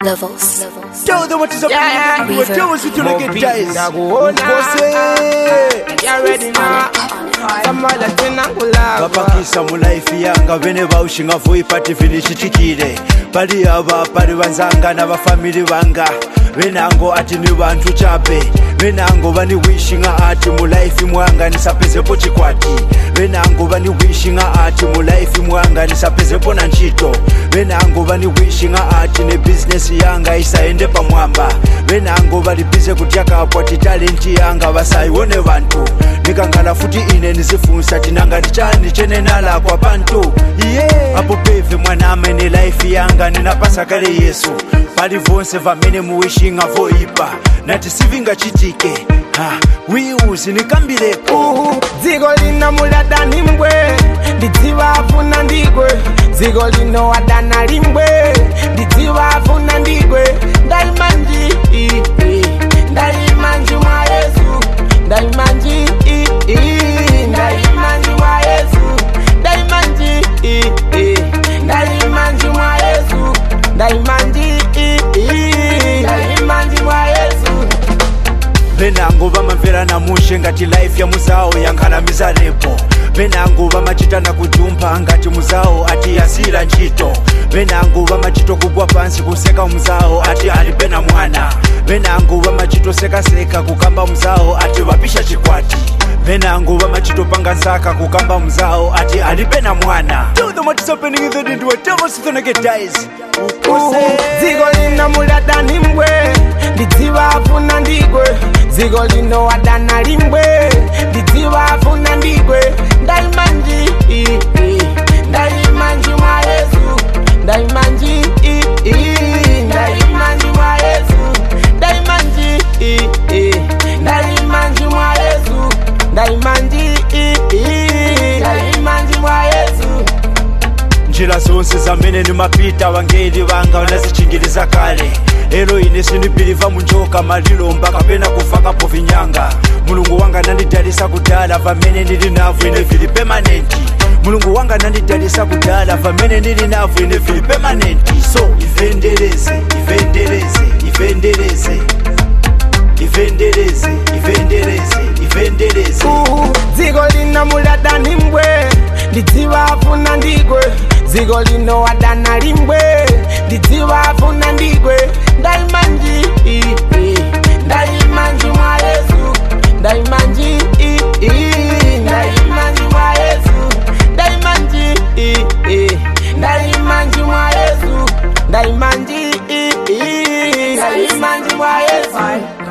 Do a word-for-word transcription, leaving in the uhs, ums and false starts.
Levels. Tell them what is up. Yeah, Yeah, tell us what you like it, guys. You ready now? Samala tena kulava. Bapakisa mu life yanga bene bawushinga voipati finishikire. Bali aba bali banzanga na bafamily banga. Benango ati ni bantu chape. Benango bani wishinga ati mu life mwanga nisapezepo chikwati. Benango bani wishinga ati mu life mwanga nisapezepo na nchito. Benango bani wishinga ati ne business yanga isaende pa mwamba. Benango bali bize kutyaka apoti talent yanga basayiwone bantu. Nikangala futi ine nizifunsa tinanga nichani chene nala kwa bantu. Yeah. Apo peve mwana amene life yanga ninapasa kale Yesu. Pali vonse vamene muwishinga voipa. Nati sivinga chitike. Ha, wiuzi nikambireko. Zigo lina mulada nimbwe. Ndidziwa afuna ndigwe. Zigo lino wadana limbwe. Ndidziwa afuna ndigwe. Ndaimanji Ndaimanji mwa Yesu. Ndaimanji Ndaimanji mwa Yesu. Ndaimanji Ndaimanji mwa Yesu. Ndaimanji Ndaimanji mwa Yesu. Benango bamamvera na mushe ngati life ya muzao yankhala mizarepo. Benango bamachita na kujumpa ngati muzao ati yasira nchito. Benango bamachito kugwa pansi kuseka muzao ati alipena mwana. Benango bamachito seka seka kukamba muzao ati wapisha chikwati. Benango bamachito panga nsaka kukamba muzao ati alipena mwana. Tell them what is happening in the day to tell us gonna get dies. Zigo lina mulada nimbwe. Ndidziwa afuna ndigwe. Zigo lino wadana limbwe. Ndidziwa afuna ndigwe. Ndaimanji Ndaimanji mwa Yesu. Ndaimanji Ndaimanji mwa Yesu. Ndaimanji Ndaimanji mwa Yesu. Ndaimanji Ndaimanji mwa Yesu. Njira zonse zamene nimapita wangeli wanga wanazichingiriza kale. Elo ine sinipiliva munjoka malilo mpaka pena kufaka po vinyanga. Mulungu wanga nandidalisa kudala vamene nili navu ine vili permanenti. Mulungu wanga nandidalisa kudala vamene nili navu ine vili permanenti. So ivendeleze, ivendeleze, ivendeleze. Ivendeleze, ivendeleze, ivendeleze. Zigo lina mulada nimbwe. Ndidziwa afuna ndigwe. Zigo lino wadana limbwe. Ndidziwa afuna ndigwe. Ndaimanji Ndaimanji mwa Yesu. Ndaimanji Ndaimanji mwa Yesu. Ndaimanji Ndaimanji mwa Yesu. Ndaimanji Ndaimanji mwa Yesu.